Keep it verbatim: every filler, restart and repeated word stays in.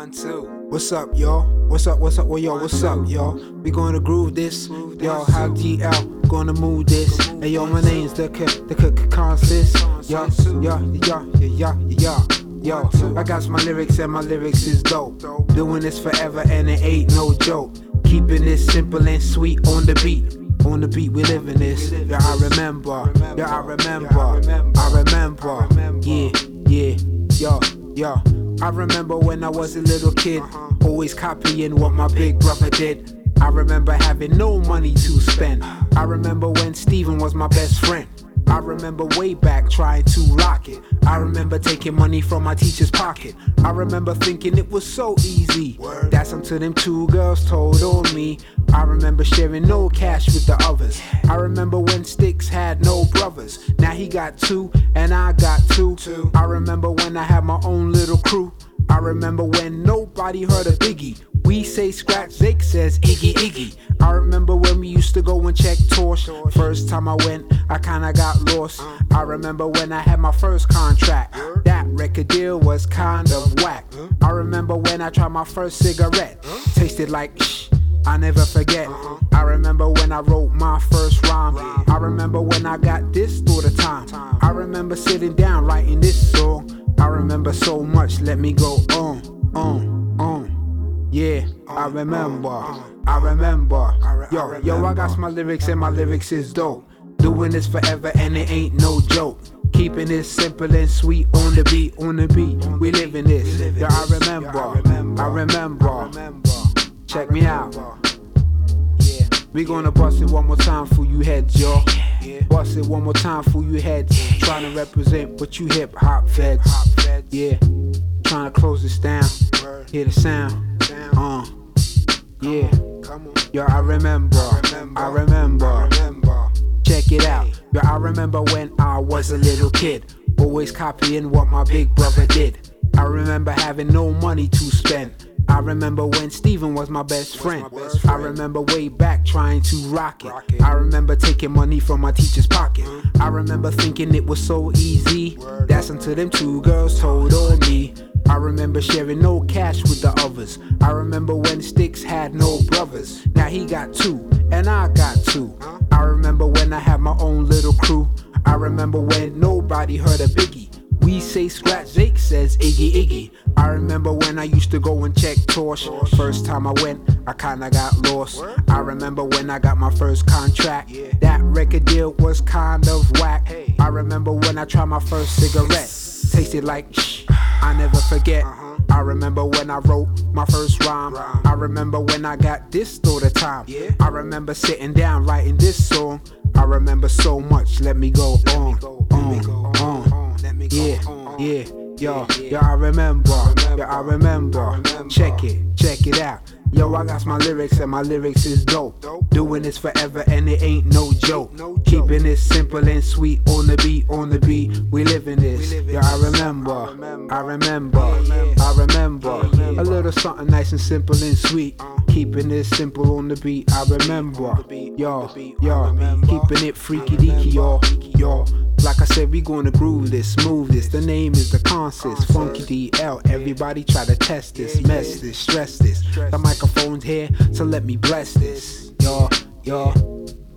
One, two. What's up, y'all? What's up, what's up, well, yo, what's up, y'all? We gonna groove this, yo, how G L gonna move this. Hey, yo, my name's the K, the K, K, Conscious. Yo, yo, yo, yo, yo, yo, yo. I got my lyrics and my lyrics is dope. Doing this forever and it ain't no joke. Keeping it simple and sweet on the beat. On the beat, we living this. Yeah, I remember. Yeah, I remember. I remember. Yeah, yeah, yo, yo. I remember when I was a little kid, always copying what my big brother did. I remember having no money to spend. I remember when Steven was my best friend. I remember way back trying to lock it. I remember taking money from my teacher's pocket. I remember thinking it was so easy. That's until them two girls told on me. I remember sharing no cash with the others. I remember when Sticks had no brothers. Now he got two and I got two. I remember when I had my own little crew. I remember when nobody heard of Biggie. We say scratch, Zake says Iggy Iggy. I remember when we used to go and check Torch. First time I went, I kinda got lost. I remember when I had my first contract. That record deal was kind of whack. I remember when I tried my first cigarette. Tasted like shh, I never forget. I remember when I wrote my first rhyme. I remember when I got this all the time. I remember sitting down writing this song. I remember so much, let me go on, on, on. Yeah, I remember, I remember. Yo, yo, I got my lyrics and my lyrics is dope. Doing this forever and it ain't no joke. Keeping it simple and sweet on the beat, on the beat. We living this. Yeah, I remember, I remember. Check me out. Yeah, we gonna bust it one more time for you heads, y'all. Bust it one more time for you heads. Trying to represent what you hip hop feds. Yeah, trying to close this down. Hear the sound. Uh, yeah, yo, I remember, I remember, check it out. Yo, I remember when I was a little kid, always copying what my big brother did. I remember having no money to spend. I remember when Steven was my best friend. I remember way back trying to rock it. I remember taking money from my teacher's pocket. I remember thinking it was so easy. That's until them two girls told on me. I remember sharing no cash with the others. I remember when Sticks had no brothers. Now he got two and I got two. I remember when I had my own little crew. I remember when nobody heard of Biggie. We say scratch, Zake says Iggy Iggy. I remember when I used to go and check Torch. First time I went, I kinda got lost. I remember when I got my first contract. That record deal was kind of whack. I remember when I tried my first cigarette. Tasted like shh, I never forget. I remember when I wrote my first rhyme. I remember when I got this all the time. I remember sitting down writing this song. I remember so much, let me go on, on, on. Yeah, yeah, yo, yo, I remember, yo, I remember. Check it, check it out. Yo, I got my lyrics and my lyrics is dope. Doing this forever and it ain't no joke. Keeping it simple and sweet on the beat, on the beat. We living this. Yo, I remember, I remember, I remember. A little something nice and simple and sweet. Keeping it simple on the beat, I remember. Yo, yo, keeping it freaky deaky, y'all, yo. Like I said, we gonna groove this, move this. The name is the Conscious, Funky D L. Everybody try to test this, mess this, stress this. The microphone's here, so let me bless this. Yo, yo,